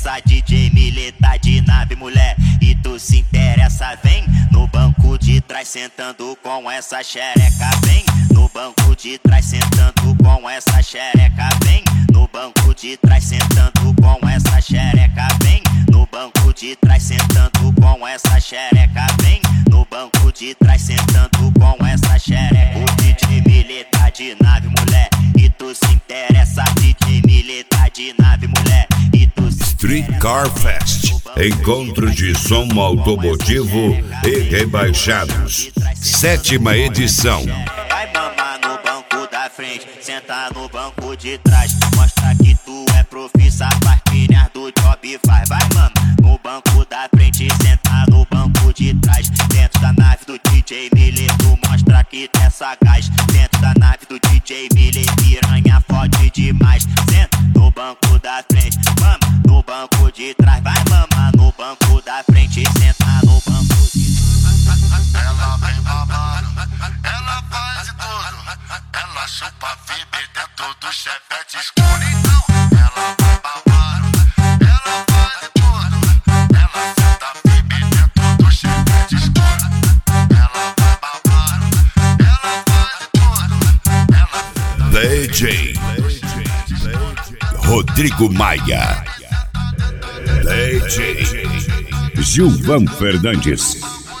interessa, DJ Mille tá de nave, mulher. E tu se interessa, vem no banco de trás sentando com essa xereca, vem no banco de trás sentando com essa xereca, vem no banco de trás sentando com essa xereca, vem no banco de trás sentando com essa xereca, vem no banco de trás sentando com essa xereca. O DJ Mille tá de nave, mulher. E tu se interessa, DJ Mille tá de nave, mulher. E tu se Street Car Fest, encontro de som automotivo e rebaixados, 7ª edição. Vai mamar no banco da frente, senta no banco de trás. Mostra que tu é profissa, partilhar do job faz. Vai mamar no banco da frente, senta no banco de trás. Dentro da nave do DJ Mille, tu mostra que tu é sagaz. Dentro da nave do DJ Mille, piranha fode demais. Senta no banco da frente, mama no banco de trás. Vai mamar no banco da frente, senta no banco de trás. Ela vem babando, ela faz de tudo. Ela chupa fibe dentro do chevette escuro. Então, ela vai babando, ela faz de tudo. Ela senta fibe dentro do chevette escuro. Ela vai babando, ela faz de tudo. DJ Rodrigo Maia, DJ Gilvan Fernandes.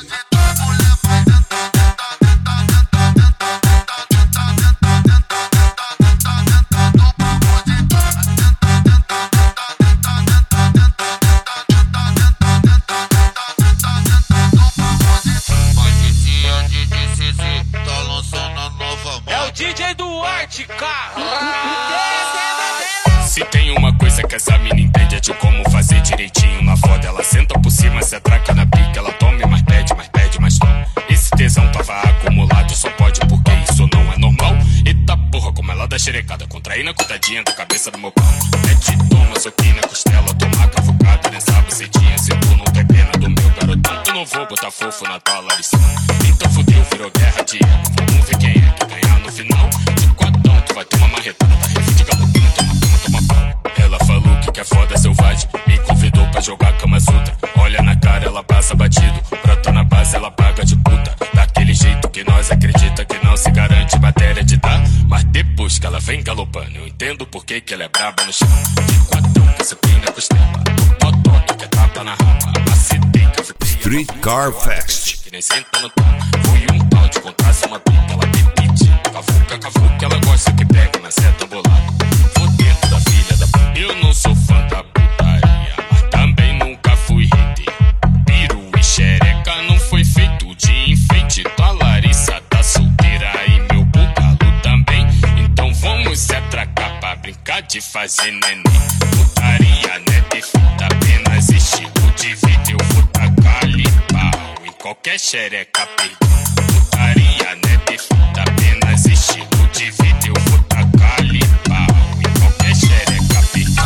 DJ Duarte, cara. Se tem uma coisa que essa mina entende é de como fazer direitinho na foda. Ela senta por cima, se atraca na pica. Ela toma e mais pede, mais toma. Esse tesão tava acumulado, só pode porque isso não é normal. Eita porra, como ela dá xerecada, contraindo a cotadinha da cabeça do meu pau. Mete, toma, soquinha na costela, toma cavucada nessa bucetinha. Se tu não tem pena do meu garotão, tu não vou botar fofo na tua laricinha. Então fudeu, virou guerra de ego. Vamos ver quem é que ganhar no final. De quadrão, tu vai tomar marretada, tá refém de galopinho, toma pau. Ela falou que é foda selvagem, me convidou pra jogar Kama Sutra. Olha na cara, ela passa batido, brota na base, ela paga de puta. Daquele jeito que nós acredita que não se garante matéria de dar. Mas depois que ela vem galopando, eu entendo por que ela é braba no chão. De quadrão, que você tem na costela, totó, que é tapa na rapa. Acidei, que eu fiquei Street Car Fest, que nem senta no topo. Fui um tal de contrasse uma pica, ela me pede. Cavuca, ela gosta que pega na seta bolada. Vou dentro da filha da puta. Eu não sou fã da putaria, mas também nunca fui rede. Piru e xereca não foi feito de enfeite. Tua Larissa tá solteira e meu bugalo também. Então vamos se atracar pra brincar de fazer neném. Putaria não é defeita, apenas estilo de vida. Eu vou tacar-lhe pau em qualquer xereca perdida. Putaria não é defeita, apenas estilo de vida. Eu vou tacar-lhe pau em qualquer xereca perdida.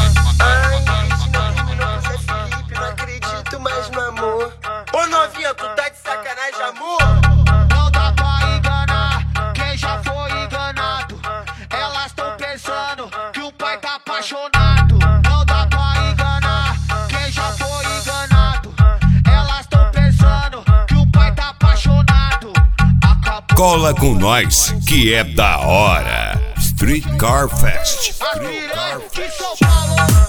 Não acredito mais no amor. Ô novinha, tu tá de sacanagem, amor? Não dá pra enganar quem já foi enganado. Elas tão pensando que o pai tá apaixonado. Não dá pra enganar quem já foi enganado. Elas tão pensando que o pai tá apaixonado. Acabou. cola com nós que é da hora. Street Car Fest. A piranha de São Paulo.